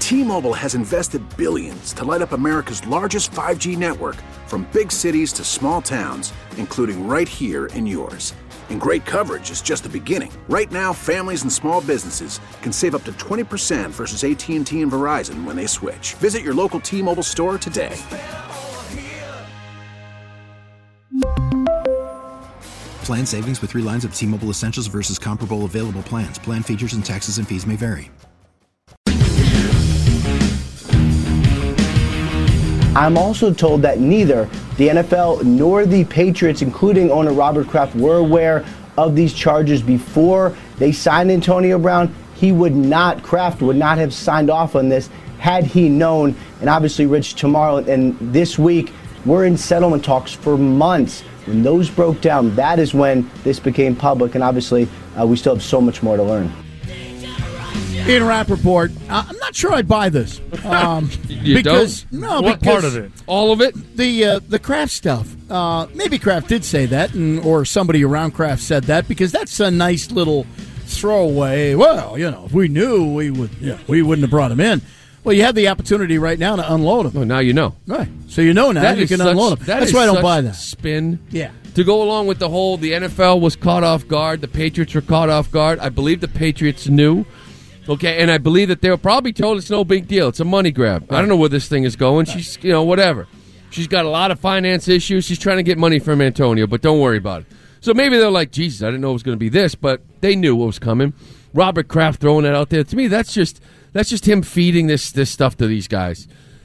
T-Mobile has invested billions to light up America's largest 5G network, from big cities to small towns, including right here in yours. And great coverage is just the beginning. Right now, families and small businesses can save up to 20% versus AT&T and Verizon when they switch. Visit your local T-Mobile store today. Plan savings with 3 lines of T-Mobile Essentials versus comparable available plans. Plan features and taxes and fees may vary. I'm also told that neither the NFL nor the Patriots, including owner Robert Kraft, were aware of these charges before they signed Antonio Brown. Kraft would not have signed off on this had he known. And obviously, Rich, tomorrow and this week, we're in settlement talks for months. When those broke down, that is when this became public. And obviously, we still have so much more to learn. Ian Rappaport, I'm not sure I'd buy this. You don't? No, what part of it? All of it? The Kraft stuff. Maybe Kraft did say that, or somebody around Kraft said that, because that's a nice little throwaway. Well, if we knew, we wouldn't have brought him in. Well, you have the opportunity right now to unload him. Well, now you know. Right. So you know now that you can unload him. That's why I don't buy that. Spin. Yeah. To go along with the NFL was caught off guard, the Patriots were caught off guard. I believe the Patriots knew. Okay, and I believe that they were probably told it's no big deal. It's a money grab. Right. I don't know where this thing is going. She's, whatever. She's got a lot of finance issues. She's trying to get money from Antonio, but don't worry about it. So maybe they're like, Jesus, I didn't know it was going to be this, but they knew what was coming. Robert Kraft throwing that out there. To me, that's just him feeding this stuff to these guys.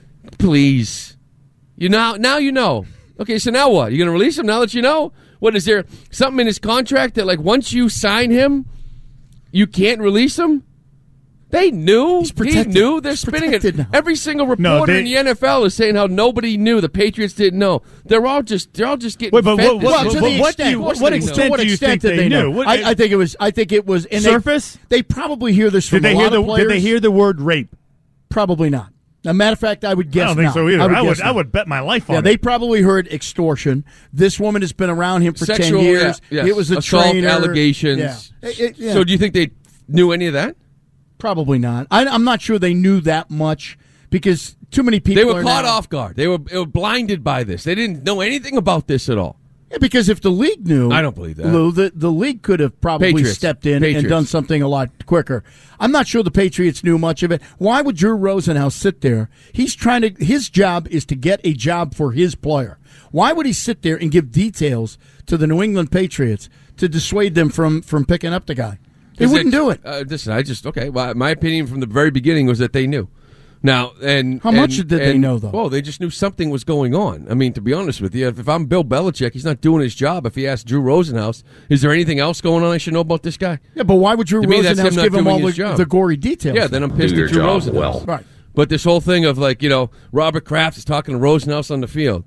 Please. Now you know. Okay, so now what? You going to release him now that you know? What, is there something in his contract that, like, once you sign him, you can't release him? They knew. He knew. They're spinning it. Now. Every single reporter in the NFL is saying how nobody knew. The Patriots didn't know. They're all just getting. Wait, but fed what extent do you think they knew? I think it was surface. They probably hear this from a lot of players. Did they hear the word rape? Probably not. As a matter of fact, I would guess I don't think not. so either. I would bet my life on it. They probably heard extortion. This woman has been around him for Sexual, 10 years. Yes. It was a assault trainer. allegations. Yeah. So do you think they knew any of that? Probably not. I'm not sure they knew that much, because too many people. They were caught off guard. They were blinded by this. They didn't know anything about this at all. Yeah, because if the league knew, I don't believe that. Lou, the league could have probably stepped in and done something a lot quicker. I'm not sure the Patriots knew much of it. Why would Drew Rosenhaus sit there? His job is to get a job for his player. Why would he sit there and give details to the New England Patriots to dissuade them from picking up the guy? They wouldn't do it. Listen, well, my opinion from the very beginning was that they knew. Now, how much did they know, though? Well, they just knew something was going on. I mean, to be honest with you, if I'm Bill Belichick, he's not doing his job. If he asks Drew Rosenhaus, is there anything else going on I should know about this guy? Yeah, but why would Drew Rosenhaus give him all the gory details? Yeah, then I'm pissed at Drew Rosenhaus. Well. Right. But this whole thing of, Robert Kraft is talking to Rosenhaus on the field.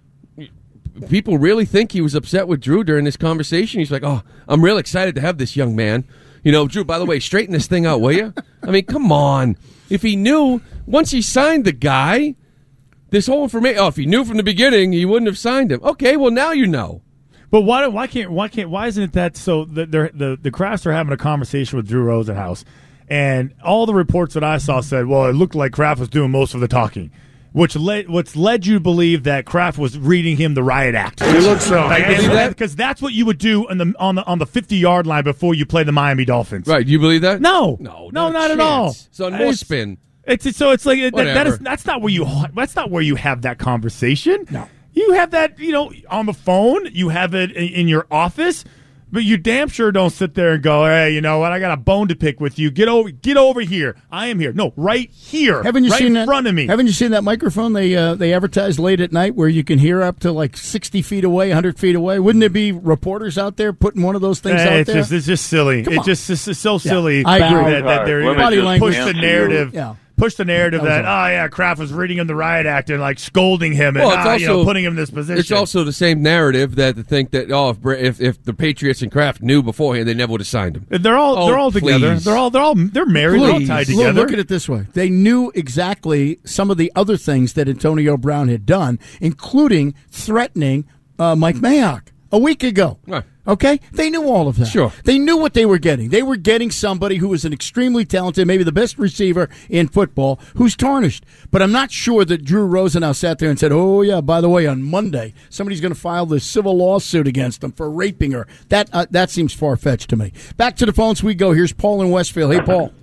People really think he was upset with Drew during this conversation. He's like, oh, I'm real excited to have this young man. Drew, by the way, straighten this thing out, will you? I mean, come on. If he knew, once he signed the guy, this whole information, if he knew from the beginning, he wouldn't have signed him. Okay, well, now you know. But why isn't it that so the Krafts are having a conversation with Drew Rosenhaus, and all the reports that I saw said, well, it looked like Kraft was doing most of the talking. What's led you to believe that Kraft was reading him the riot act? You look so. Because that's what you would do on the 50-yard line before you play the Miami Dolphins. Right? You believe that? No, not at all. So more spin. It's like that's not where you have that conversation. No, you have that on the phone. You have it in your office. But you damn sure don't sit there and go, hey, you know what? I got a bone to pick with you. Get over here. I am here. No, right here. Haven't you seen in front of me? Haven't you seen that microphone they advertise late at night where you can hear up to like 60 feet away, 100 feet away? Wouldn't there be reporters out there putting one of those things out there? It's just silly. It's so silly. I agree. That they're body language. Push the narrative. Yeah. Push the narrative that Kraft was reading him the riot act and like scolding him and putting him in this position. It's also the same narrative that to think that if the Patriots and Kraft knew beforehand, they never would have signed him. They're all together. Please. They're married. They're all tied together. Look at it this way: they knew exactly some of the other things that Antonio Brown had done, including threatening Mike Mayock a week ago. Right. Okay? They knew all of that. Sure. They knew what they were getting. They were getting somebody who was an extremely talented, maybe the best receiver in football, who's tarnished. But I'm not sure that Drew Rosenhaus sat there and said, oh, yeah, by the way, on Monday, somebody's going to file this civil lawsuit against them for raping her. That seems far-fetched to me. Back to the phones we go. Here's Paul in Westfield. Hey, Paul.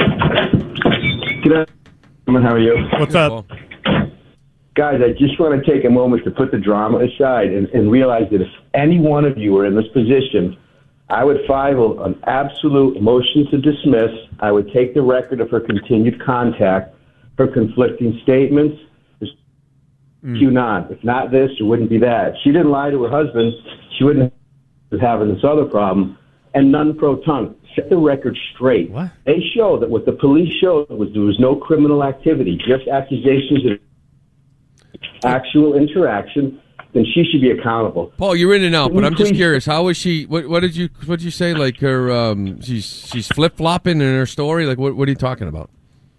Good afternoon. How are you? What's up? Guys, I just want to take a moment to put the drama aside and realize that if any one of you were in this position, I would file an absolute motion to dismiss. I would take the record of her continued contact, her conflicting statements. If not this, it wouldn't be that. She didn't lie to her husband. She wouldn't be having this other problem. And none pro tongue. Set the record straight. What? They show that what the police showed was there was no criminal activity, just accusations of actual interaction, then she should be accountable. Paul, you're in and out, but I'm just curious. How is she? What did you say? Like her, she's flip flopping in her story. Like what are you talking about?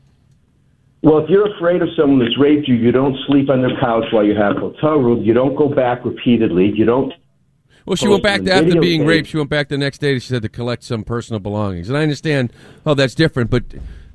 Well, if you're afraid of someone that's raped you, you don't sleep on their couch while you have hotel room. You don't go back repeatedly. You don't. Well, she went back after being raped. She went back the next day. She said to collect some personal belongings, and I understand. Oh, that's different, but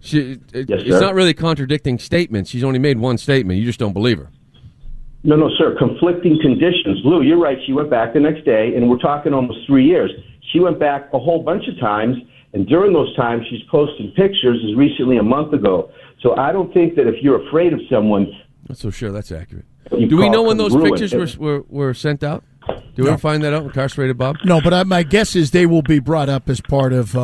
it's not really contradicting statements. She's only made one statement. You just don't believe her. No, sir. Conflicting conditions. Lou, you're right. She went back the next day, and we're talking almost 3 years. She went back a whole bunch of times, and during those times, she's posted pictures as recently a month ago. So I don't think that if you're afraid of someone... Not so sure that's accurate. Do we know when those pictures were sent out? Do we ever find that out, Incarcerated Bob? No, but my guess is they will be brought up as part of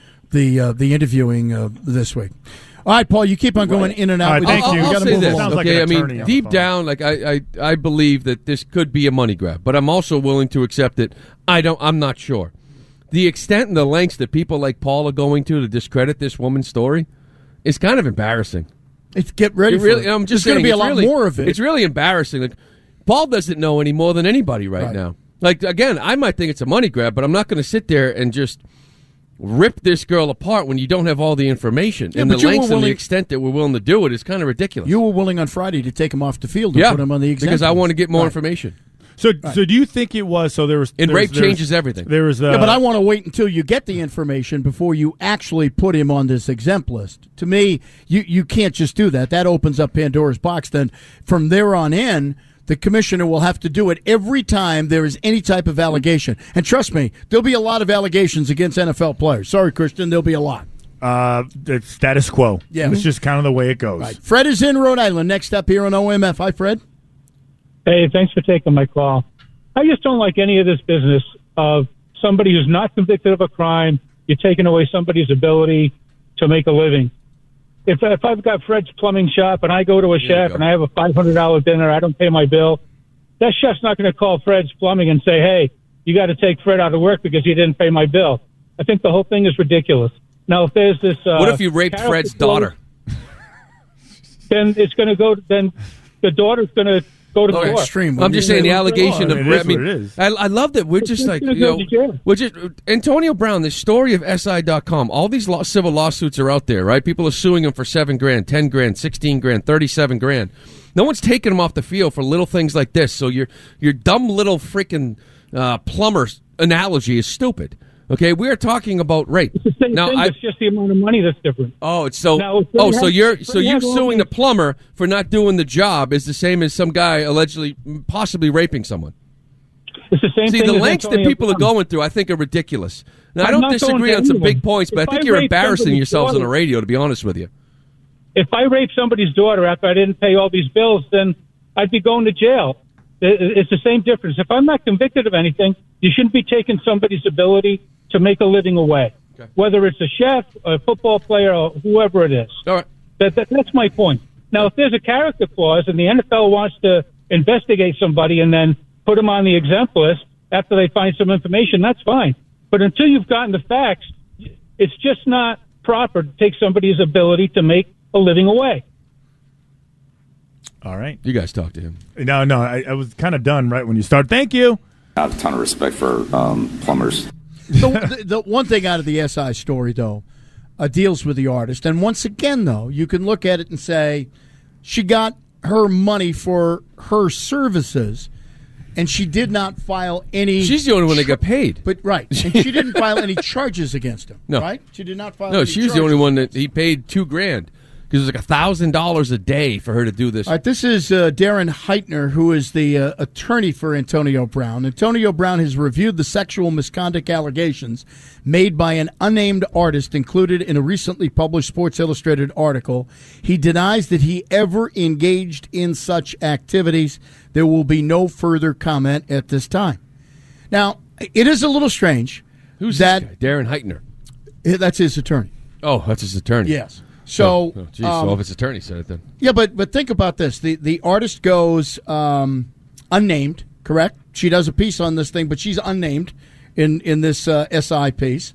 the interviewing this week. All right, Paul, you keep on going in and out. Thank you. I'll say this. Okay, I mean, deep down, like I believe that this could be a money grab, but I'm also willing to accept it. I'm not sure. The extent and the lengths that people like Paul are going to discredit this woman's story is kind of embarrassing. Get ready for it. I'm just There's going to be a lot really, more of it. It's really embarrassing. Like, Paul doesn't know any more than anybody right now. Like, again, I might think it's a money grab, but I'm not going to sit there and just rip this girl apart when you don't have all the information. And the lengths and the extent that we're willing to do it is kind of ridiculous. You were willing on Friday to take him off the field and put him on the exempt because I want to get more information. So do you think it was? So there was. And rape changes everything. There was. But I want to wait until you get the information before you actually put him on this exempt list. To me, you can't just do that. That opens up Pandora's box. Then from there on in, the commissioner will have to do it every time there is any type of allegation. And trust me, there'll be a lot of allegations against NFL players. Sorry, Christian, there'll be a lot. The status quo. Yeah, it's just kind of the way it goes. Right. Fred is in Rhode Island. Next up here on OMF. Hi, Fred. Hey, thanks for taking my call. I just don't like any of this business of somebody who's not convicted of a crime. You're taking away somebody's ability to make a living. If I've got Fred's plumbing shop and I go to a chef and I have a $500 dinner, I don't pay my bill, that chef's not going to call Fred's Plumbing and say, hey, you got to take Fred out of work because he didn't pay my bill. I think the whole thing is ridiculous. Now, if there's this... what if you raped Fred's daughter? Then it's going to go... Then the daughter's going to go to court. Extreme. I'm just saying the allegation of... I mean, I love that we're just like... we're just Antonio Brown, the story of SI.com, all these civil lawsuits are out there, right? People are suing him for $7,000, $10,000, $16,000, $37,000. No one's taking him off the field for little things like this. So your dumb little freaking plumber analogy is stupid. Okay, we are talking about rape. It's the same thing. It's just the amount of money that's different. Oh, it's so. So you're suing the plumber for not doing the job is the same as some guy allegedly, possibly raping someone. It's the same thing. See, the lengths that people are going through, I think, are ridiculous. Now, I don't disagree on some big points, but I think you're embarrassing yourselves on the radio. To be honest with you, if I raped somebody's daughter after I didn't pay all these bills, then I'd be going to jail. It's the same difference. If I'm not convicted of anything, you shouldn't be taking somebody's ability to make a living away, whether it's a chef, a football player, or whoever it is. All right. That's my point. Now, if there's a character clause and the NFL wants to investigate somebody and then put them on the exempt list after they find some information, that's fine. But until you've gotten the facts, it's just not proper to take somebody's ability to make a living away. All right. You guys talk to him. No, I was kind of done right when you started. Thank you. I have a ton of respect for plumbers. The one thing out of the SI story, though, deals with the artist. And once again, though, you can look at it and say she got her money for her services. and she did not file any. She's the only one that got paid. But right, and she didn't file any charges against him. No, right? She did not file. No, any she was the only one that he paid $2,000 because it was like $1,000 a day for her to do this. All right, this is Darren Heitner, who is the attorney for Antonio Brown. Antonio Brown has reviewed the sexual misconduct allegations made by an unnamed artist included in a recently published Sports Illustrated article. He denies that he ever engaged in such activities. There will be no further comment at this time. Now, it is a little strange. Who's that? This guy? Darren Heitner. That's his attorney. Oh, that's his attorney. Yes. So, so if its attorney said it, then yeah. But think about this: the artist goes unnamed, correct? She does a piece on this thing, but she's unnamed in this SI piece,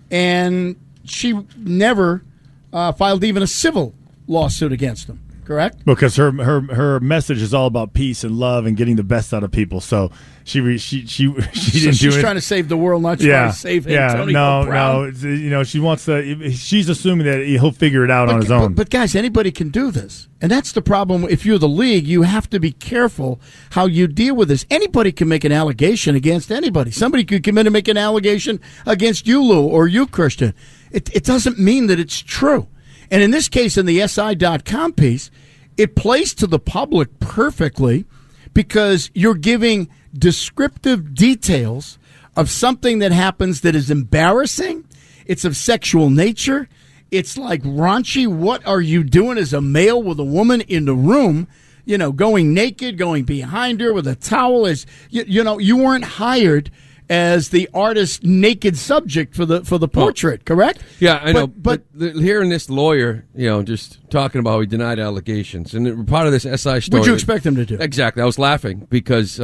and she never filed even a civil lawsuit against him, correct? Because her message is all about peace and love and getting the best out of people. So she didn't do it. She's trying to save the world, not trying to save Antonio Brown. No. You know, she wants to. She's assuming that he'll figure it out on his own. But guys, anybody can do this, and that's the problem. If you're the league, you have to be careful how you deal with this. Anybody can make an allegation against anybody. Somebody could come in and make an allegation against you, Lou, or you, Christian. It doesn't mean that it's true. And in this case, in the SI.com piece, it plays to the public perfectly because you're giving descriptive details of something that happens that is embarrassing. It's of sexual nature. It's like raunchy. What are you doing as a male with a woman in the room? You know, going naked, going behind her with a towel. You weren't hired as the artist's naked subject for the portrait, correct? Yeah, I know. But hearing this lawyer, just talking about how he denied allegations, and part of this SI story. What'd you expect him to do? Exactly. I was laughing because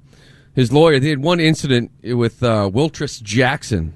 his lawyer, they had one incident with Wiltress Jackson,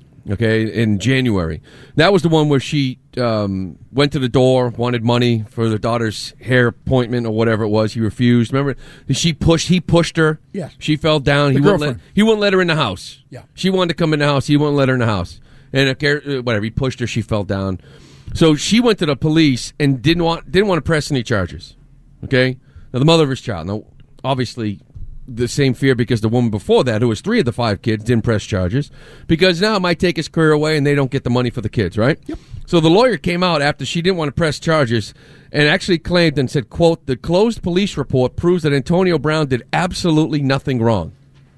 in January. That was the one where she went to the door, wanted money for their daughter's hair appointment or whatever it was. He refused. Remember, he pushed her. Yeah. She fell down. He wouldn't let her in the house. Yeah. She wanted to come in the house. He wouldn't let her in the house. And whatever, he pushed her. She fell down. So she went to the police and didn't want to press any charges. Okay. Now the mother of his child. Now, obviously, the same fear because the woman before that, who was 3 of the 5 kids, didn't press charges because now it might take his career away and they don't get the money for the kids, right? Yep. So the lawyer came out after she didn't want to press charges and actually claimed and said, quote, "The closed police report proves that Antonio Brown did absolutely nothing wrong."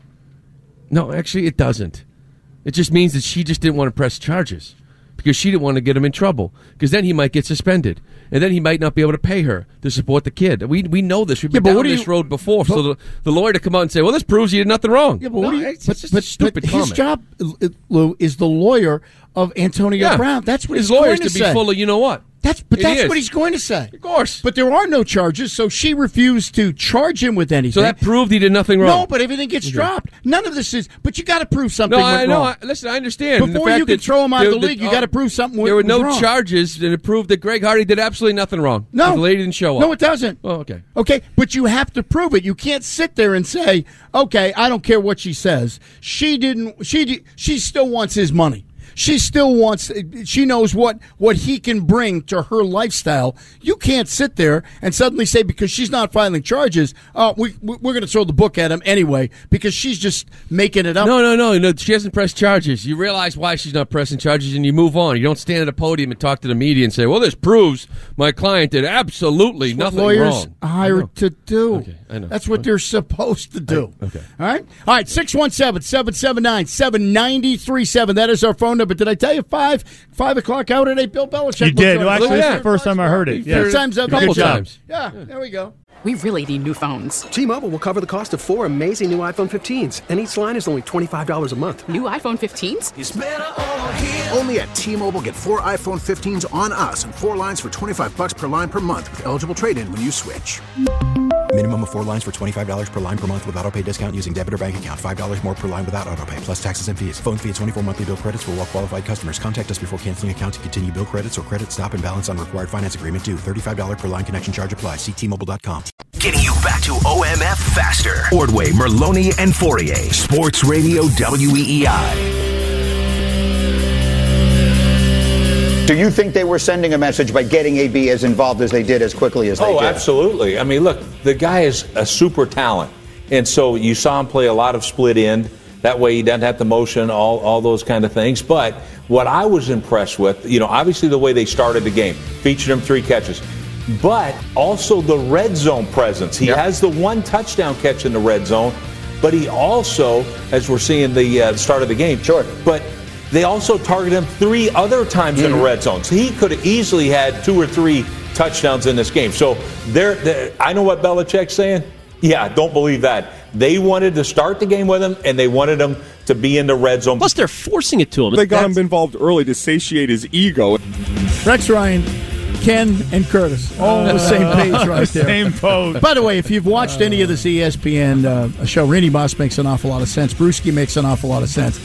No, actually it doesn't. It just means that she just didn't want to press charges because she didn't want to get him in trouble because then he might get suspended. And then he might not be able to pay her to support the kid. We know this. We've been down this road before. So the lawyer to come out and say, well, this proves he did nothing wrong. Yeah, but it's just a stupid comment. His job, Lou, is the lawyer of Antonio Brown. That's what his he's lawyer's going to be full of what. That's what he's going to say. Of course. But there are no charges, so she refused to charge him with anything. So that proved he did nothing wrong. No, but everything gets dropped. None of this is. But you got to prove something went wrong. Listen, I understand. Before you can throw him out of the league, you got to prove something went wrong. There were no charges, and it proved that Greg Hardy did absolutely nothing wrong. No. The lady didn't show up. No, it doesn't. Oh, okay. Okay, but you have to prove it. You can't sit there and say, okay, I don't care what she says. She still wants his money. She still wants. She knows what he can bring to her lifestyle. You can't sit there and suddenly say because she's not filing charges, we're going to throw the book at him anyway because she's just making it up. No. She hasn't pressed charges. You realize why she's not pressing charges, and you move on. You don't stand at a podium and talk to the media and say, "Well, this proves my client did absolutely nothing wrong." Lawyers hired to do. Okay, I know. That's what they're supposed to do. Okay. All right. 617-779-7937. That is our phone number. But did I tell you 5 o'clock hour today? Bill Belichick. You did. No, actually, this is the first time I heard it. Yeah. First time's a couple times. Yeah, there we go. We really need new phones. T-Mobile will cover the cost of 4 amazing new iPhone 15s, and each line is only $25 a month. New iPhone 15s? It's better over here. Only at T-Mobile, get 4 iPhone 15s on us and 4 lines for $25 per line per month with eligible trade-in when you switch. Minimum of 4 lines for $25 per line per month with autopay discount using debit or bank account. $5 more per line without autopay, plus taxes and fees. Phone fee at 24 monthly bill credits for well-qualified customers. Contact us before canceling account to continue bill credits or credit stop and balance on required finance agreement due. $35 per line connection charge applies. See T-Mobile.com. Getting you back to OMF faster. Ordway, Merloni, and Fourier. Sports Radio WEEI. Do you think they were sending a message by getting AB as involved as they did as quickly as they did? Oh, absolutely. I mean, look, the guy is a super talent. And so you saw him play a lot of split end. That way he doesn't have to motion, all those kind of things. But what I was impressed with, obviously the way they started the game, featured him 3 catches. But also the red zone presence. He has the 1 touchdown catch in the red zone, but he also, as we're seeing the start of the game, but they also targeted him 3 other times in the red zone. So he could have easily had 2 or 3 touchdowns in this game. So I know what Belichick's saying. Yeah, don't believe that. They wanted to start the game with him, and they wanted him to be in the red zone. Plus, they're forcing it to him. They got him involved early to satiate his ego. Rex Ryan, Ken, and Curtis, all on the same page right there. Same pose. By the way, if you've watched any of this ESPN show, Randy Moss makes an awful lot of sense. Brewski makes an awful lot of sense.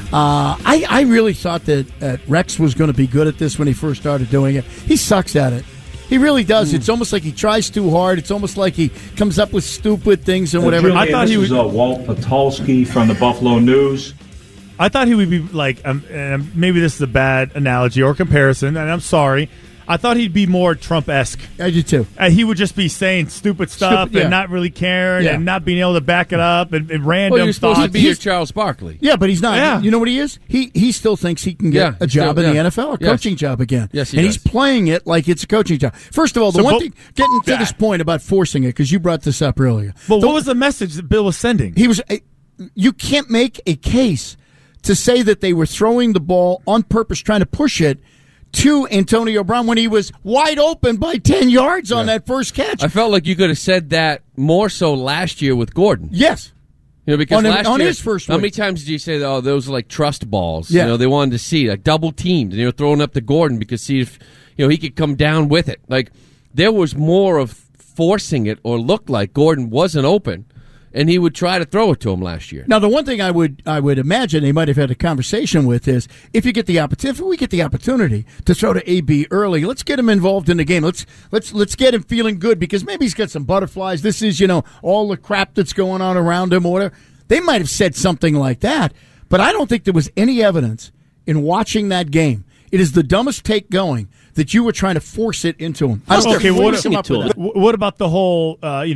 I really thought that Rex was going to be good at this when he first started doing it. He sucks at it. He really does. It's almost like he tries too hard. It's almost like he comes up with stupid things and whatever. I thought he was Walt Patulski from the Buffalo News. I thought he would be like, maybe this is a bad analogy or comparison, and I'm sorry. I thought he'd be more Trump-esque. I did too. He would just be saying stupid stuff and not really caring and not being able to back it up and random Well, you're supposed thoughts. to be your Charles Barkley. Yeah, but he's not. Yeah. You know what he is? He still thinks he can get a job in the NFL, a coaching job again. Yes, and he's playing it like it's a coaching job. First of all, the one thing, getting to this point about forcing it, because you brought this up earlier. But what was the message that Bill was sending? You can't make a case to say that they were throwing the ball on purpose, trying to push it to Antonio Brown when he was wide open by 10 yards on that first catch. I felt like you could have said that more so last year with Gordon. Yes. Because last year, his first how week. many times did you say, those are like trust balls? Yeah. They wanted to see, like double teamed, and they were throwing up to Gordon because see if he could come down with it. Like there was more of forcing it or looked like Gordon wasn't open. And he would try to throw it to him last year. Now, the one thing I would imagine they might have had a conversation with is if we get the opportunity to throw to AB early, let's get him involved in the game. Let's get him feeling good because maybe he's got some butterflies. This is all the crap that's going on around him or whatever. They might have said something like that, but I don't think there was any evidence in watching that game. It is the dumbest take going that you were trying to force it into him. Okay, what about the whole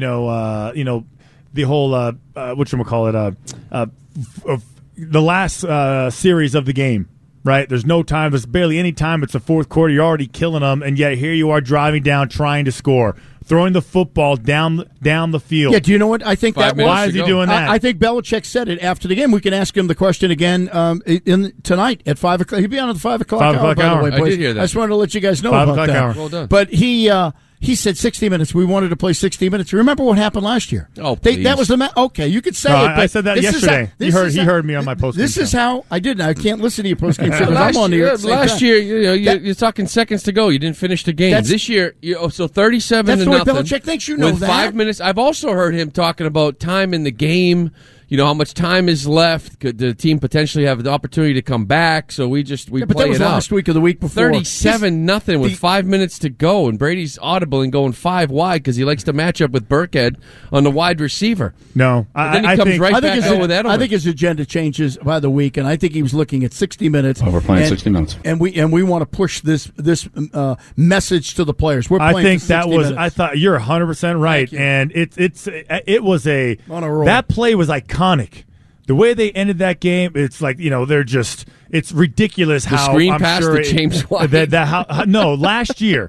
the whole the last series of the game, right? There's no time. There's barely any time. It's the fourth quarter. You're already killing them, and yet here you are driving down, trying to score, throwing the football down the field. Yeah, do you know what I think that was? Why is he doing that? I think Belichick said it after the game. We can ask him the question again tonight at 5 o'clock. He'll be on at the 5 o'clock hour, by the way, boys. I did hear that. I just wanted to let you guys know about that. Hour. Well done. But he said 60 minutes. We wanted to play 60 minutes. Remember what happened last year? Oh, please. That was the okay. You could say no, it. But I said that yesterday. He heard me on my post. This is how I didn't. I can't listen to your post game show because I'm on the air. Last year, you're talking seconds to go. You didn't finish the game. This year, so 37 that's to the way nothing. Belichick thinks you know with that. 5 minutes. I've also heard him talking about time in the game. How much time is left? Could the team potentially have the opportunity to come back? So we but play that was it out. last week or the week before. 37-0 with 5 minutes to go, and Brady's audible and going 5 wide because he likes to match up with Burkhead on the wide receiver. No, then he comes right back over that. I think his agenda changes by the week, and I think he was looking at 60 minutes. Oh, we're playing 60 minutes, and we want to push this message to the players. We're playing. I think for 60 that was. minutes. I thought you're 100% right, and it was a that play was iconic. The way they ended that game, it's like it's ridiculous how screen I'm pass sure to James White. Last year,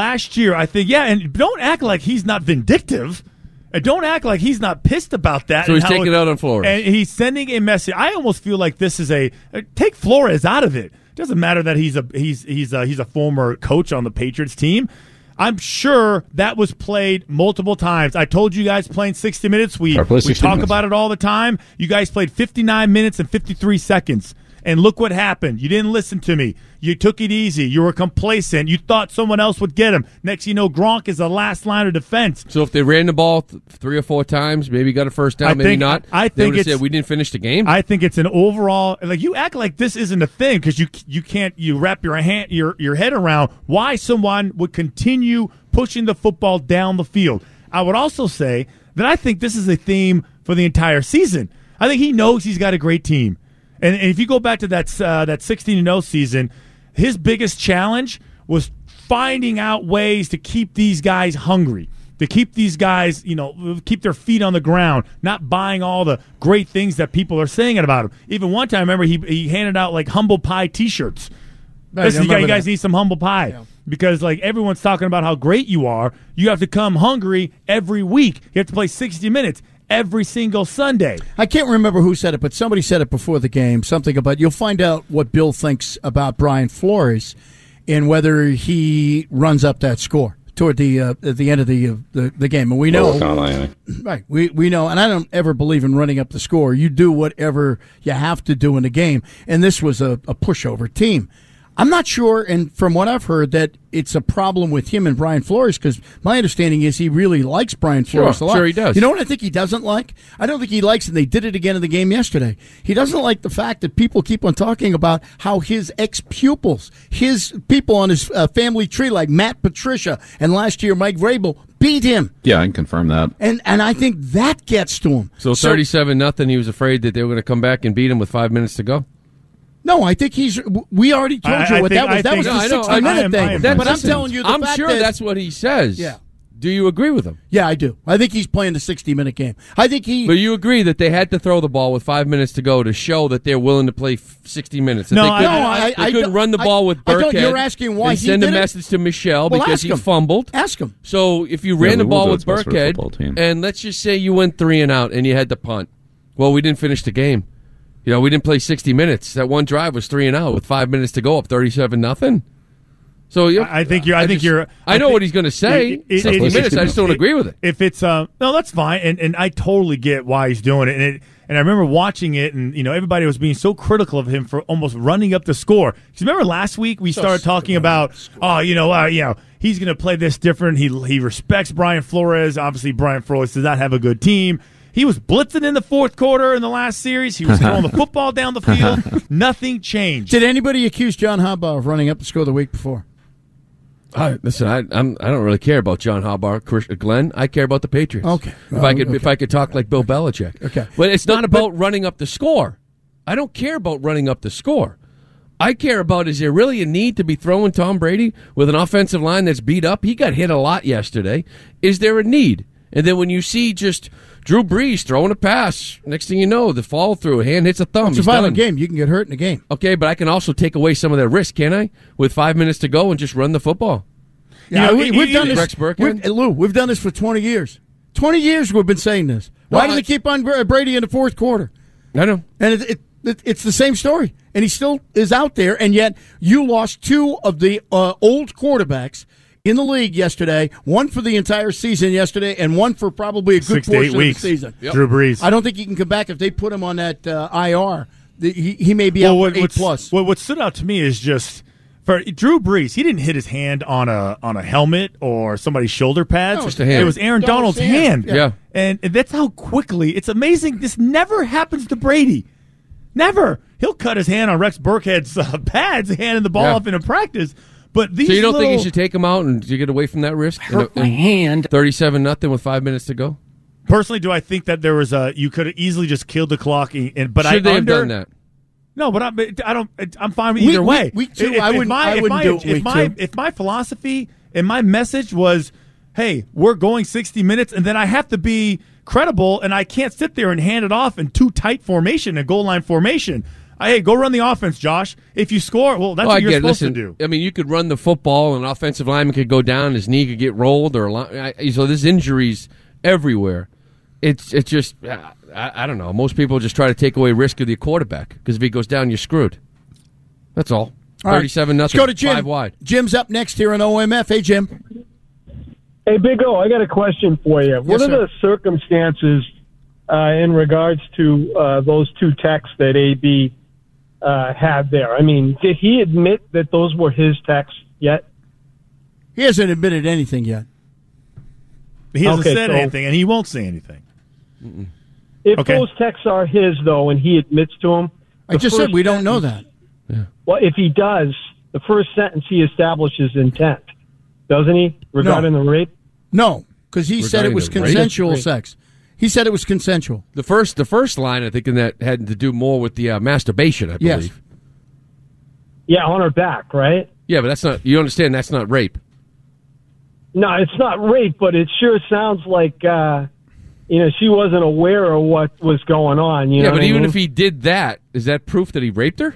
I think and don't act like he's not vindictive. And don't act like he's not pissed about that. So he's taking it out on Flores, and he's sending a message. I almost feel like this is take Flores out of it. It doesn't matter that he's a former coach on the Patriots team. I'm sure that was played multiple times. I told you guys playing 60 minutes. We talk about it all the time. You guys played 59 minutes and 53 seconds. And look what happened. You didn't listen to me. You took it easy. You were complacent. You thought someone else would get him. Next you know, Gronk is the last line of defense. So if they ran the ball 3 or 4 times, maybe got a first down, maybe not. I they think would have said we didn't finish the game. I think it's an overall. Like you act like this isn't a thing because you can't wrap your head around why someone would continue pushing the football down the field. I would also say that I think this is a theme for the entire season. I think he knows he's got a great team. And if you go back to that 16-0 season, his biggest challenge was finding out ways to keep these guys hungry, to keep these guys, keep their feet on the ground, not buying all the great things that people are saying about him. Even one time, I remember he handed out like humble pie T-shirts. Listen, you guys need some humble pie because like everyone's talking about how great you are. You have to come hungry every week. You have to play 60 minutes every single Sunday. I can't remember who said it, but somebody said it before the game. Something about you'll find out what Bill thinks about Brian Flores and whether he runs up that score toward the at the end of the game. And we know, right? We know, and I don't ever believe in running up the score. You do whatever you have to do in the game, and this was a pushover team. I'm not sure, and from what I've heard, that it's a problem with him and Brian Flores, because my understanding is he really likes Brian Flores a lot. Sure he does. You know what I think he doesn't like? I don't think he likes, and they did it again in the game yesterday, he doesn't like the fact that people keep on talking about how his ex-pupils, his people on his family tree, like Matt Patricia and last year Mike Vrabel, beat him. Yeah, I can confirm that. And I think that gets to him. So 37-0, he was afraid that they were going to come back and beat him with 5 minutes to go? No, I think we already told you what that was. That was the 60-minute thing. But I'm telling you, I'm sure that's what he says. Yeah. Do you agree with him? Yeah, I do. I think he's playing the 60-minute game. I think But you agree that they had to throw the ball with 5 minutes to go to show that they're willing to play 60 minutes. They couldn't run the ball with Burkhead. You're asking why he send did a message to Michelle because he fumbled. Ask him. So if you ran the ball with Burkhead, and let's just say you went 3 and out and you had to punt. Well, we didn't finish the game. We didn't play 60 minutes. That one drive was 3 and out with 5 minutes to go, up 37-0. So I think you're. I know what he's going to say. 60 minutes. I just don't agree with it. If it's no, that's fine, and I totally get why he's doing it. And I remember watching it, and everybody was being so critical of him for almost running up the score. Because remember last week we started talking about, he's going to play this different. He respects Brian Flores. Obviously, Brian Flores does not have a good team. He was blitzing in the fourth quarter in the last series. He was throwing the football down the field. Nothing changed. Did anybody accuse John Harbaugh of running up the score the week before? Listen, I don't really care about John Harbaugh, Glenn. I care about the Patriots. Okay. If I could talk like Bill Belichick. Okay. But it's not about running up the score. I don't care about running up the score. I care about, is there really a need to be throwing Tom Brady with an offensive line that's beat up? He got hit a lot yesterday. Is there a need? And then when you see just Drew Brees throwing a pass, next thing you know, the follow through, a hand hits a thumb. It's a violent game. You can get hurt in a game. Okay, but I can also take away some of that risk, can't I? With 5 minutes to go and just run the football. Yeah, we've done this. Rex Burkhead? Lou, we've done this for 20 years. 20 years we've been saying this. Why do they keep on Brady in the fourth quarter? I know. And it's the same story. And he still is out there, and yet you lost 2 of the old quarterbacks in the league yesterday, one for the entire season yesterday, and one for probably a good 6 to 8 portion weeks. of the season. Yep. Drew Brees. I don't think he can come back if they put him on that IR. He may be out for 8+. What stood out to me is just for Drew Brees, he didn't hit his hand on a helmet or somebody's shoulder pads. No, just a hand. It was Aaron Donald's hand. Yeah. And that's how quickly. It's amazing. This never happens to Brady. Never. He'll cut his hand on Rex Burkhead's pads, handing the ball off in a practice. But these so you don't think you should take him out and you get away from that risk? Hurt my hand. 37-0 with 5 minutes to go. Personally, do I think that there was you could have easily just killed the clock? But should they have done that? No, but I don't. I'm fine with either way. Week 2, I wouldn't do it week 2. If my philosophy and my message was, hey, we're going 60 minutes, and then I have to be credible, and I can't sit there and hand it off in too tight formation, a goal line formation. Hey, go run the offense, Josh. If you score, well, that's what you're supposed to do. I mean, you could run the football, and an offensive lineman could go down, his knee could get rolled, so there's injuries everywhere. It's just, I don't know. Most people just try to take away risk of the quarterback, because if he goes down, you're screwed. That's all. 37-0. Let's go to Jim. 5 wide. Jim's up next here on OMF. Hey, Jim. Hey, Big O, I got a question for you. What are the circumstances in regards to those 2 texts that AB had there? I mean, did he admit that those were his texts yet? He hasn't admitted anything yet. He hasn't said anything, and he won't say anything. If those texts are his, though, and he admits to them... I just said we don't know that. Yeah. Well, if he does, the first sentence he establishes intent, doesn't he, regarding the rape? No, because he said it was consensual sex. He said it was consensual. The first line, I think, in that had to do more with the masturbation, I believe. Yes. Yeah, on her back, right? Yeah, but that's not. You understand? That's not rape. No, it's not rape, but it sure sounds like she wasn't aware of what was going on. You know but even I mean? if he did that, is that proof that he raped her?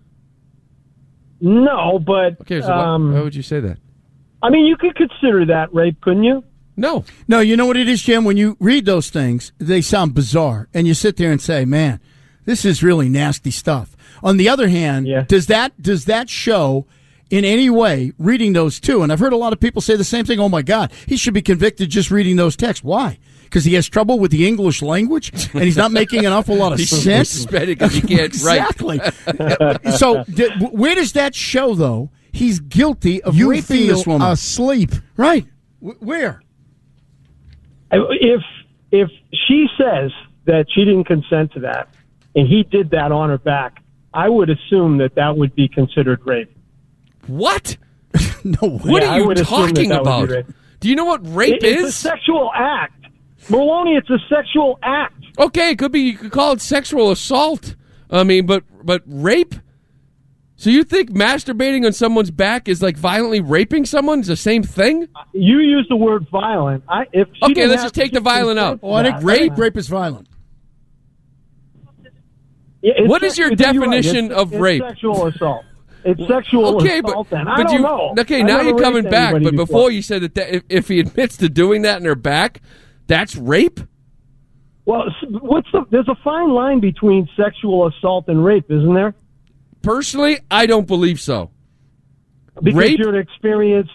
No, but okay. So why would you say that? I mean, you could consider that rape, couldn't you? No. You know what it is, Jim? When you read those things, they sound bizarre, and you sit there and say, "Man, this is really nasty stuff." On the other hand, does that show in any way reading those two? And I've heard a lot of people say the same thing. Oh my God, he should be convicted just reading those texts. Why? Because he has trouble with the English language, and he's not making an awful lot of sense. Suspended because he can't exactly. So, where does that show, though? He's guilty of raping this woman. Asleep, right? Where? If she says that she didn't consent to that, and he did that on her back, I would assume that would be considered rape. What? No way. What are you talking about? Do you know what rape is? It's a sexual act. Maloney, it's a sexual act. Okay, it could be. You could call it sexual assault. I mean, but rape? So you think masturbating on someone's back is like violently raping someone? It's the same thing? You use the word violent. Okay, let's just take the violent out. Well, I think rape is violent. What is your definition of rape? It's sexual assault. It's sexual assault. Then I don't know. Okay, now you're coming back. But before you said that if he admits to doing that in her back, that's rape. Well, there's a fine line between sexual assault and rape, isn't there? Personally, I don't believe so. Because rape? You're an experienced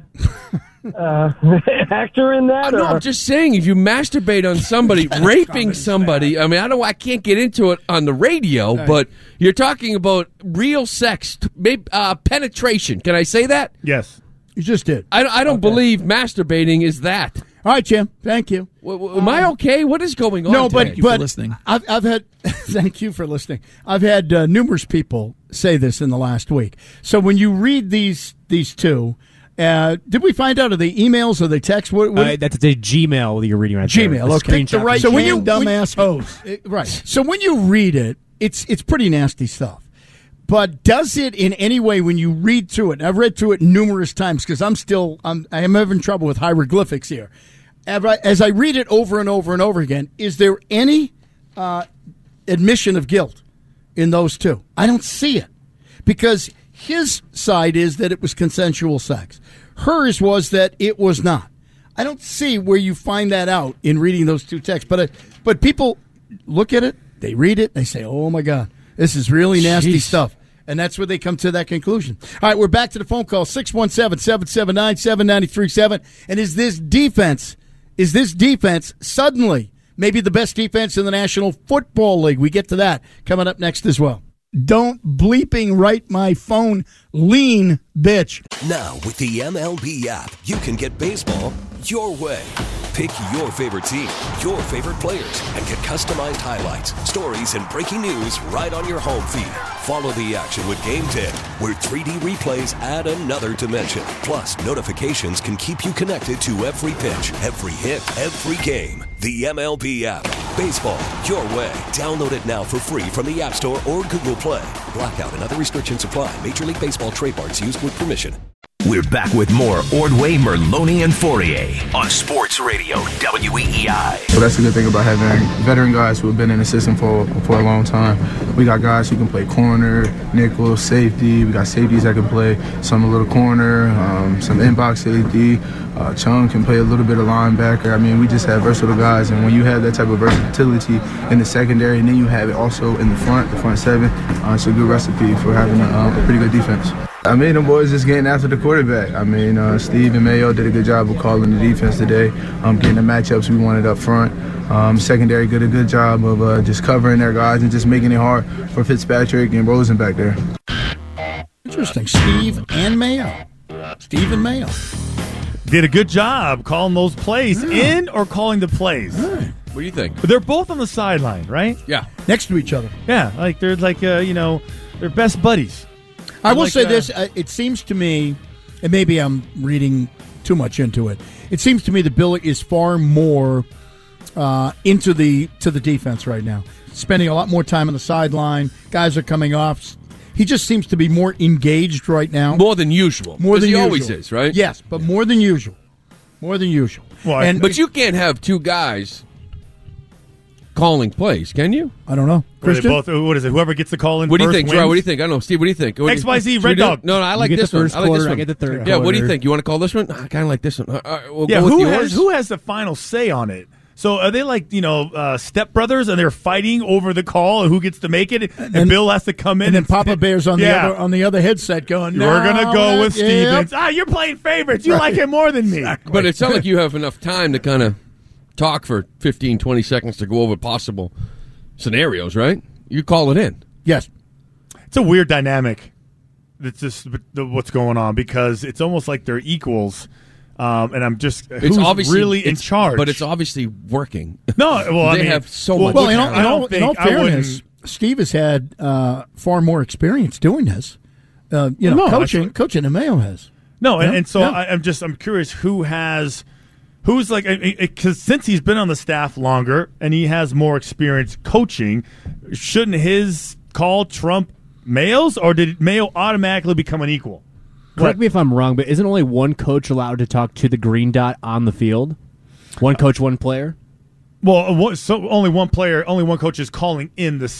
actor in that? No, I'm just saying, if you masturbate on somebody, raping somebody, I mean, I can't get into it on the radio, but you're talking about real sex, maybe, penetration. Can I say that? Yes. You just did. I don't believe masturbating is that. All right, Jim. Thank you. Am I okay? What is going on? No, but thank you for listening. I've had. Thank you for listening. I've had numerous people say this in the last week. So when you read these two, did we find out? Are they emails or they texts? That's a Gmail that you're reading right there. Gmail. Okay. The right. So when you dumbass host, right? So when you read it, it's pretty nasty stuff. But does it in any way when you read through it? And I've read through it numerous times because I am having trouble with hieroglyphics here. As I read it over and over and over again, is there any admission of guilt in those two? I don't see it because his side is that it was consensual sex. Hers was that it was not. I don't see where you find that out in reading those two texts. But people look at it, they read it, they say, "Oh my God, this is really nasty stuff." And that's where they come to that conclusion. All right, we're back to the phone call, 617-779-7937. And is this defense suddenly maybe the best defense in the National Football League? We get to that coming up next as well. Don't bleeping write my phone, lean bitch. Now with the MLB app, you can get baseball your way. Pick your favorite team, your favorite players, and get customized highlights, stories, and breaking news right on your home feed. Follow the action with Game 10, where 3D replays add another dimension. Plus, notifications can keep you connected to every pitch, every hit, every game. The MLB app. Baseball your way. Download it now for free from the App Store or Google Play. Blackout and other restrictions apply. Major League Baseball trademarks used with permission. We're back with more Ordway, Merloni, and Fourier on Sports Radio WEEI. So that's the good thing about having veteran guys who have been in the system for a long time. We got guys who can play corner, nickel, safety. We got safeties that can play some a little corner, some inbox safety. Chung can play a little bit of linebacker. I mean, we just have versatile guys, and when you have that type of versatility in the secondary, and then you have it also in the front seven, it's a good recipe for having a pretty good defense. I mean, them boys just getting after the quarterback. I mean, Steve and Mayo did a good job of calling the defense today, getting the matchups we wanted up front. Secondary did a good job of just covering their guys and just making it hard for Fitzpatrick and Rosen back there. Interesting. Steve and Mayo. Did a good job calling those plays in or calling the plays. What do you think? But they're both on the sideline, right? Yeah. Next to each other. Yeah, like they're they're best buddies. I will say this. It seems to me, and maybe I'm reading too much into it, it seems to me that Billy is far more into the defense right now. Spending a lot more time on the sideline. Guys are coming off. He just seems to be more engaged right now. More than usual. More than he usual. Always is, right? Yes, but more than usual. More than usual. Well, but you can't have two guys calling plays, can you? I don't know. Christian? Both, what is it? Whoever gets the call in What do you first think, wins? Gerard? What do you think? I don't know. Steve, what do you think? XYZ, Red Dog. No, I like You get this the one. first I like this quarter, one. I get the third Yeah, what do quarter. you think? You want to call this one? I kind of like this one. We'll Yeah, go with yours. who has the final say on it? So are they like, stepbrothers, and they're fighting over the call and who gets to make it? And Bill has to come in. And then Papa Bear's on the other headset going, we're going to go with Yep. Stevens. You're playing favorites. You like him more than me. Exactly. But it's not like you have enough time to kind of talk for 15, 20 seconds to go over possible scenarios, right? You call it in. Yes. It's a weird dynamic. It's just what's going on because it's almost like they're equals. And I'm just who's really in charge? But it's obviously working. No, well, they have so much. Well, in all fairness, Steve has had far more experience doing this. Coaching, and Mayo has. No, and so I'm curious who's like, because since he's been on the staff longer and he has more experience coaching, shouldn't his call trump Mayo's, or did Mayo automatically become an equal? Correct me if I'm wrong, but isn't only one coach allowed to talk to the green dot on the field? One coach, one player. Well, so only one player, only one coach is calling in the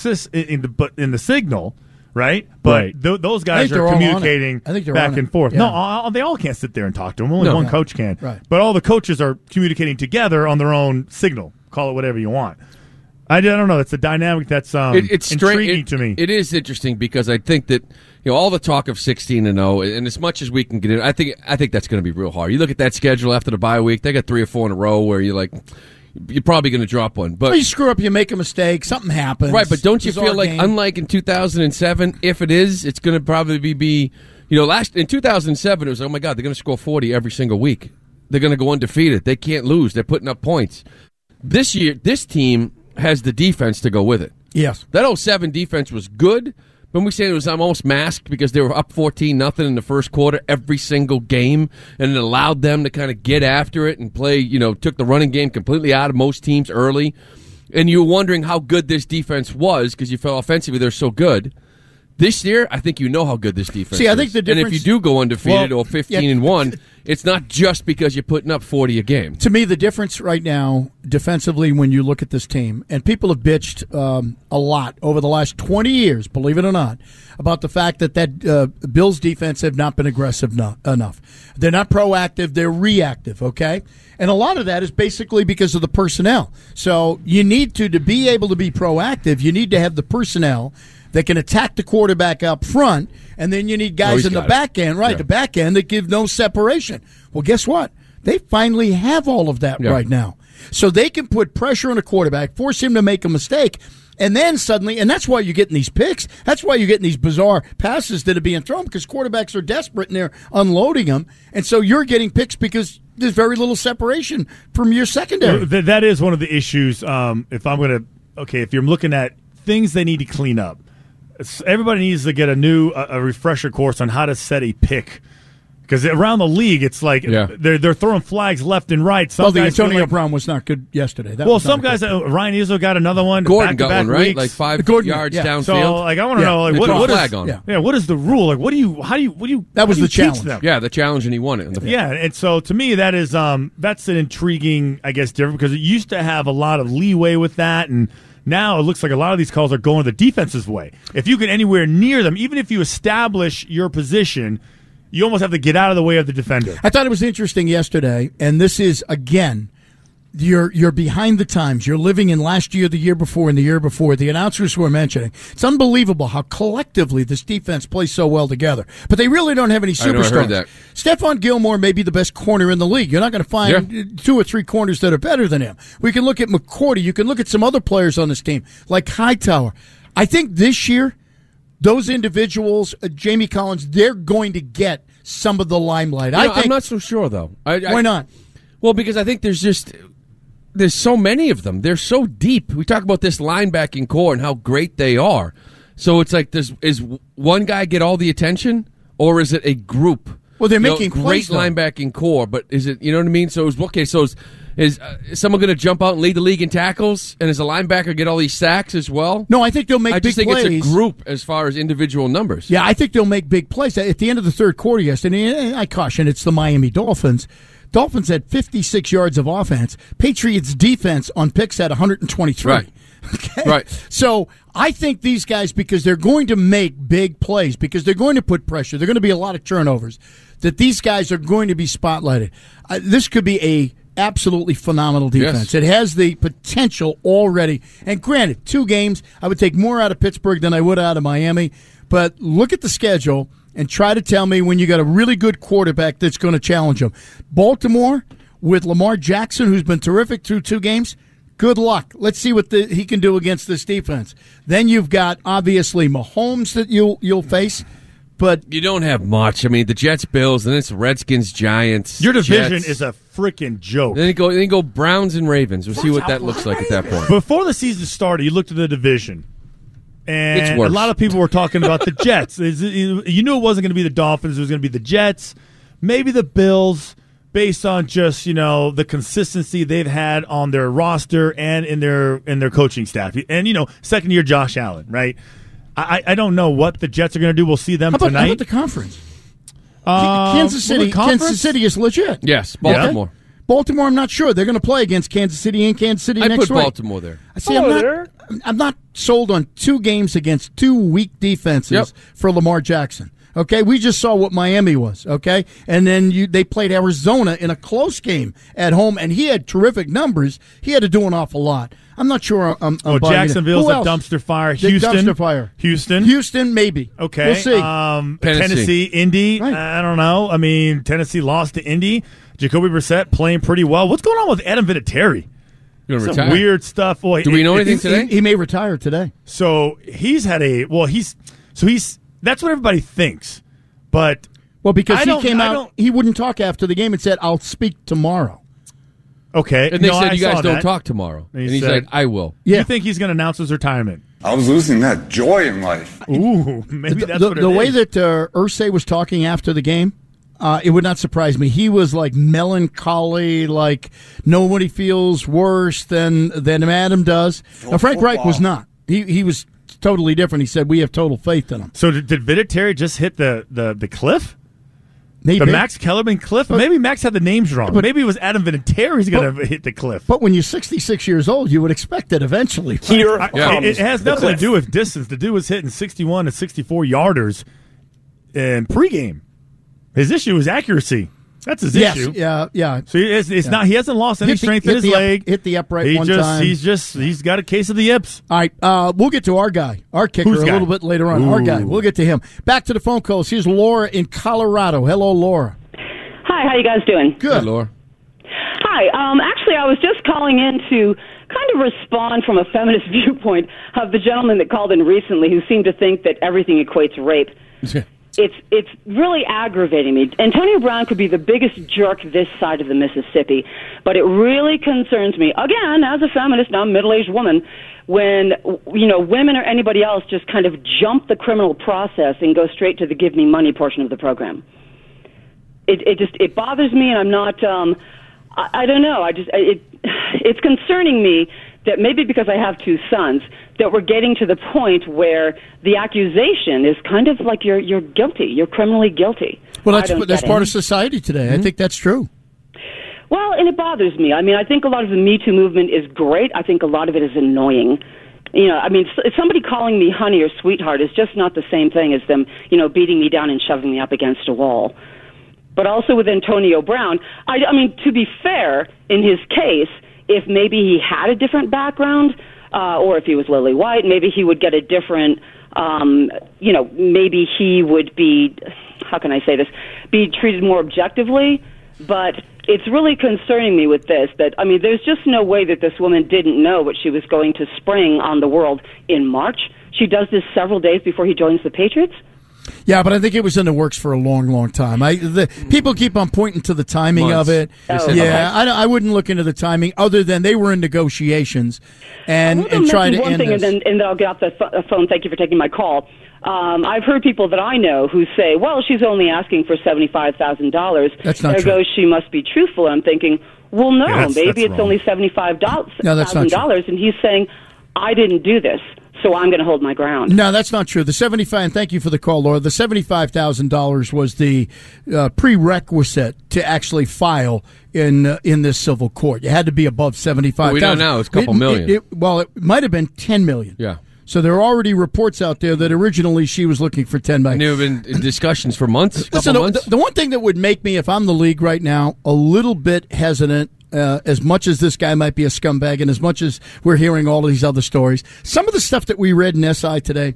signal, right? But those guys are communicating back and forth. Yeah. No, they all can't sit there and talk to him. Only one coach can. Right. But all the coaches are communicating together on their own signal. Call it whatever you want. I don't know. It's a dynamic that's it's intriguing to me. It is interesting because I think that all the talk of 16-0, and as much as we can get in, I think that's going to be real hard. You look at that schedule after the bye week; they got 3 or 4 in a row where you're probably going to drop one. But you screw up, you make a mistake, something happens. Right, but don't you feel like, unlike in 2007, if it is, it's going to probably be in 2007 it was, oh my God, they're going to score 40 every single week. They're going to go undefeated. They can't lose. They're putting up points. This year, this team has the defense to go with it. Yes. That 2007 defense was good, but we say it was almost masked because they were up 14-0 in the first quarter every single game, and it allowed them to kind of get after it and play, took the running game completely out of most teams early. And you were wondering how good this defense was because you felt offensively they're so good. This year, I think you know how good this defense is. I think the difference, and if you do go undefeated or 15-1, it's not just because you're putting up 40 a game. To me, the difference right now, defensively, when you look at this team, and people have bitched a lot over the last 20 years, believe it or not, about the fact that Bills defense have not been aggressive enough. They're not proactive, they're reactive, okay? And a lot of that is basically because of the personnel. So you need to be able to be proactive, you need to have the personnel that can attack the quarterback up front, and then you need guys in the back end, the back end that give no separation. Well, guess what? They finally have all of that right now. So they can put pressure on a quarterback, force him to make a mistake, and then suddenly, and that's why you're getting these picks. That's why you're getting these bizarre passes that are being thrown because quarterbacks are desperate and they're unloading them. And so you're getting picks because there's very little separation from your secondary. That is one of the issues. If you're looking at things they need to clean up, everybody needs to get a refresher course on how to set a pick. Because around the league, it's like they're throwing flags left and right. The Antonio Brown was not good yesterday. Some guys, Ryan Izzo got another one. Gordon got one, right? Weeks. Like 5 yards downfield. So, I want to know, what is the rule? Like, what do you? That was the challenge. Them? Yeah, the challenge, and he won it. And so to me, that is that's an intriguing, difference because it used to have a lot of leeway with that, and now it looks like a lot of these calls are going the defense's way. If you get anywhere near them, even if you establish your position, you almost have to get out of the way of the defender. I thought it was interesting yesterday, and this is, again, you're behind the times. You're living in last year, the year before, and the year before. The announcers were mentioning. It's unbelievable how collectively this defense plays so well together. But they really don't have any superstars. I heard that. Stephon Gilmore may be the best corner in the league. You're not going to find 2 or 3 corners that are better than him. We can look at McCourty. You can look at some other players on this team, like Hightower. I think this year, those individuals, Jamie Collins, they're going to get some of the limelight. I'm not so sure, though. Why not? Well, because I think there's so many of them. They're so deep. We talk about this linebacking core and how great they are. So it's like, is one guy get all the attention, or is it a group? Well, they're making great linebacking core, but is it? You know what I mean? So is someone going to jump out and lead the league in tackles, and is a linebacker get all these sacks as well? No, I think they'll make big plays. I just think it's a group as far as individual numbers. Yeah, I think they'll make big plays. At the end of the third quarter yesterday, and I caution, it's the Miami Dolphins. Dolphins had 56 yards of offense. Patriots defense on picks had 123. Right. Okay? Right. So I think these guys, because they're going to make big plays, because they're going to put pressure, there are going to be a lot of turnovers, that these guys are going to be spotlighted. This could be a absolutely phenomenal defense. Yes. It has the potential already. And granted, 2 games, I would take more out of Pittsburgh than I would out of Miami. But look at the schedule and try to tell me when you got a really good quarterback that's going to challenge them. Baltimore, with Lamar Jackson, who's been terrific through 2 games, good luck. Let's see what he can do against this defense. Then you've got, obviously, Mahomes that you'll face. But you don't have much. I mean, the Jets, Bills, and it's Redskins, Giants. Your division Jets. is a freaking joke. Then you go Browns and Ravens. We'll see what that looks like at that point. Before the season started, you looked at the division, and It's worse. a lot of people were talking about the Jets. You knew it wasn't going to be the Dolphins. It was going to be the Jets, maybe the Bills, based on just the consistency they've had on their roster and in their coaching staff. And second year Josh Allen, right? I don't know what the Jets are going to do. We'll see them tonight. How about the conference? Kansas City. Kansas City is legit. Yes, Baltimore. Yeah. Baltimore, I'm not sure. They're going to play against Kansas City and Kansas City next week. I put Baltimore there. See, I'm not sold on 2 games against 2 weak defenses for Lamar Jackson. Okay, we just saw what Miami was. Okay, and then they played Arizona in a close game at home, and he had terrific numbers. He had to do an awful lot. I'm not sure. Jacksonville's a dumpster fire. Houston, dumpster fire. Houston, maybe. Okay, we'll see. Tennessee, Indy. Right. I don't know. I mean, Tennessee lost to Indy. Jacoby Brissett playing pretty well. What's going on with Adam Vinatieri? Some weird stuff. Boy, do we know anything today? He may retire today. So he's had he's that's what everybody thinks, but because he came out, he wouldn't talk after the game and said, "I'll speak tomorrow." Okay, and they said, "You guys don't talk tomorrow," and he said, "I will." Yeah. You think he's going to announce his retirement? I was losing that joy in life. Ooh, maybe that's what it is. The way that Irsay was talking after the game, it would not surprise me. He was like melancholy, like nobody feels worse than Adam does. Now, Frank Reich was not. He was totally different. He said, we have total faith in him. So did Vinatieri just hit the cliff? Maybe. The Max Kellerman cliff? Maybe Max had the names wrong. But maybe it was Adam Vinatieri's going to hit the cliff. But when you're 66 years old, you would expect it eventually. Right? It has nothing to do with distance. The dude was hitting 61 to 64 yarders in pregame. His issue is accuracy. That's his issue. Yeah. So it's not. He hasn't lost any strength in his leg. Hit the upright one time. He's got a case of the yips. All right, we'll get to our guy, our kicker, a little bit later on. Our guy. We'll get to him. Back to the phone calls. Here's Laura in Colorado. Hello, Laura. Hi. How you guys doing? Good, Hi, Laura. Hi. Actually, I was just calling in to kind of respond from a feminist viewpoint of the gentleman that called in recently, who seemed to think that everything equates rape. It's really aggravating me. Antonio Brown could be the biggest jerk this side of the Mississippi, but it really concerns me, again, as a feminist, now a middle-aged woman, when, women or anybody else just kind of jump the criminal process and go straight to the give me money portion of the program. It bothers me, and I'm not, I don't know, it's concerning me that maybe because I have 2 sons, that we're getting to the point where the accusation is kind of like you're guilty, you're criminally guilty. Well, that's part of society today. Mm-hmm. I think that's true. Well, and it bothers me. I mean, I think a lot of the Me Too movement is great. I think a lot of it is annoying. Somebody calling me honey or sweetheart is just not the same thing as them, beating me down and shoving me up against a wall. But also with Antonio Brown, I mean, to be fair, in his case, if maybe he had a different background, or if he was Lily White, maybe he would get a different, maybe he would be, how can I say this, be treated more objectively. But it's really concerning me with this, that, I mean, there's just no way that this woman didn't know what she was going to spring on the world in March. She does this several days before he joins the Patriots. Yeah, but I think it was in the works for a long, long time. People keep on pointing to the timing of it. I wouldn't look into the timing, other than they were in negotiations and trying to end this. And then I'll get off the phone. Thank you for taking my call. I've heard people that I know who say, well, she's only asking for $75,000. That's not true. There goes, she must be truthful. I'm thinking, well, no, maybe it's only $75,000. And he's saying, I didn't do this, so I'm going to hold my ground. No, that's not true. The $75,000, and thank you for the call, Laura. The $75,000 was the prerequisite to actually file in this civil court. You had to be above 75,000. We don't know. It's a couple million. It might have been 10 million. Yeah. So there are already reports out there that originally she was looking for 10 million. And there have been discussions for months. Listen, the one thing that would make me, if I'm the league right now, a little bit hesitant, as much as this guy might be a scumbag and as much as we're hearing all of these other stories, some of the stuff that we read in SI today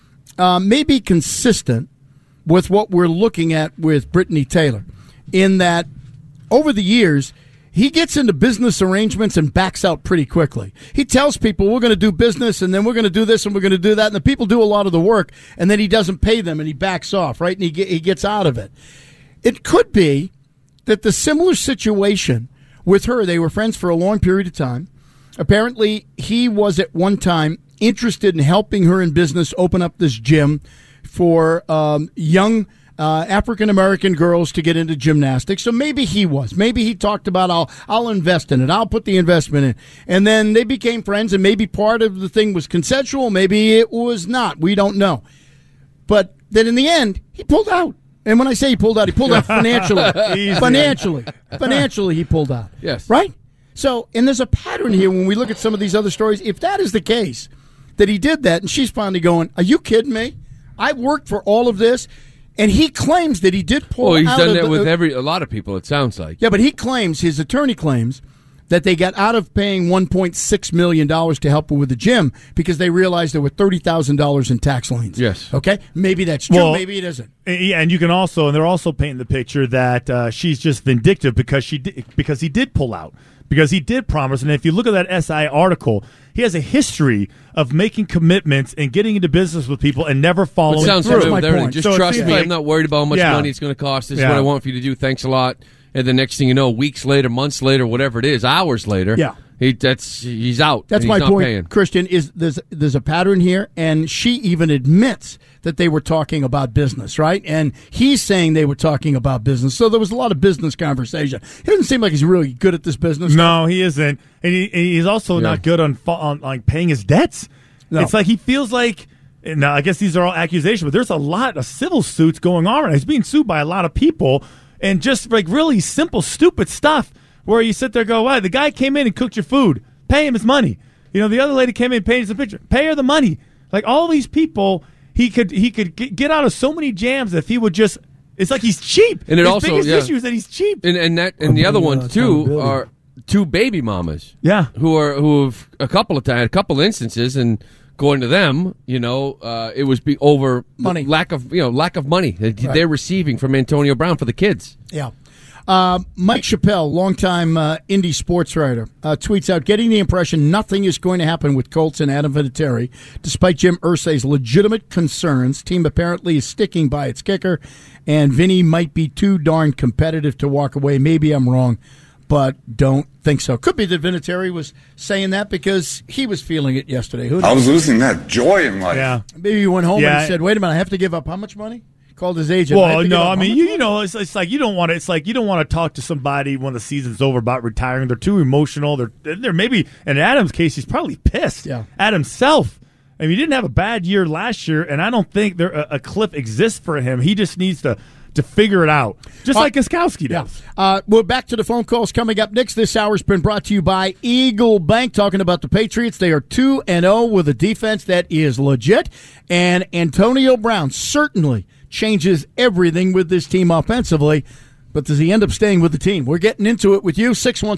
may be consistent with what we're looking at with Brittany Taylor, in that over the years, he gets into business arrangements and backs out pretty quickly. He tells people, we're going to do business, and then we're going to do this, and we're going to do that, and the people do a lot of the work, and then he doesn't pay them, and he backs off, right? And he gets out of it. It could be that the similar situation with her, they were friends for a long period of time. Apparently, he was at one time interested in helping her in business open up this gym for young African-American girls to get into gymnastics. So maybe he was. Maybe he talked about, I'll invest in it. I'll put the investment in. And then they became friends, and maybe part of the thing was consensual. Maybe it was not. We don't know. But then in the end, he pulled out. And when I say he pulled out financially. Financially, he pulled out. Yes. Right? So, and there's a pattern here when we look at some of these other stories. If that is the case, that he did that, and she's finally going, are you kidding me? I worked for all of this. And he claims that he did pull out. Well, he's done that with a lot of people, it sounds like. Yeah, but his attorney claims that they got out of paying $1.6 million to help her with the gym because they realized there were $30,000 in tax liens. Yes. Okay? Maybe that's true, maybe it isn't. Yeah, and you can also, and they're also painting the picture that she's just vindictive because he did pull out. Because he did promise, and if you look at that SI article, he has a history of making commitments and getting into business with people and never following through. Sounds familiar with everything. Just trust me. I'm not worried about how much money it's going to cost. This is what I want for you to do. Thanks a lot. And the next thing you know, weeks later, months later, whatever it is, hours later, he's out. That's my point, paying. Christian. Is there's a pattern here, and she even admits that they were talking about business, right? And he's saying they were talking about business. So there was a lot of business conversation. He doesn't seem like he's really good at this business. No, he isn't, and he's also not good on like paying his debts. No. It's like he feels like. Now, I guess these are all accusations, but there's a lot of civil suits going on right now. He's being sued by a lot of people, and just like really simple, stupid stuff where you sit there and go, wow, the guy came in and cooked your food. Pay him his money. You know, the other lady came in and painted the picture. Pay her the money. Like all these people, he could get out of so many jams if he would just. It's like he's cheap. And his biggest issue is that he's cheap. And the other ones too are two baby mamas. Yeah, who have a couple instances and. Going to them, it was over money. Lack of money that they're receiving from Antonio Brown for the kids. Yeah. Mike Chappelle, longtime indie sports writer, tweets out, getting the impression nothing is going to happen with Colts and Adam Vinatieri. Despite Jim Irsay's legitimate concerns, team apparently is sticking by its kicker, and Vinny might be too darn competitive to walk away. Maybe I'm wrong, but don't think so. Could be that Vinatieri was saying that because he was feeling it yesterday. Who knows? I was losing that joy in life. Yeah. Maybe he went home and he said, wait a minute, I have to give up how much money? Called his agent. Well, no, I mean, it's like you don't want to. It's like you don't want to talk to somebody when the season's over about retiring. They're too emotional. They're maybe in Adam's case, he's probably pissed at himself. I mean, he didn't have a bad year last year, and I don't think a cliff exists for him. He just needs to figure it out, just like Gostkowski does. Yeah. We're back to the phone calls coming up next. This hour's been brought to you by Eagle Bank, talking about the Patriots. They are 2-0 with a defense that is legit, and Antonio Brown certainly changes everything with this team offensively. But does he end up staying with the team? We're getting into it with you,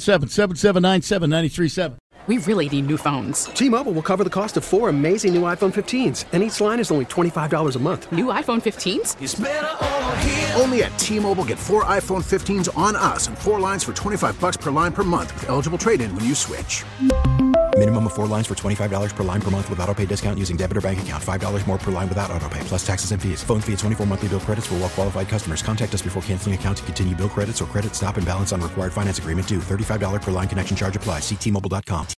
617-7797-937. We really need new phones. T-Mobile will cover the cost of 4 amazing new iPhone 15s, and each line is only $25 a month. New iPhone 15s? It's better over here. Only at T-Mobile, get 4 iPhone 15s on us and 4 lines for $25 per line per month with eligible trade-in when you switch. Minimum of 4 lines for $25 per line per month with autopay discount using debit or bank account. $5 more per line without autopay, plus taxes and fees. Phone fee at 24 monthly bill credits for well-qualified customers. Contact us before canceling account to continue bill credits or credit stop and balance on required finance agreement due. $35 per line connection charge applies. See T-Mobile.com.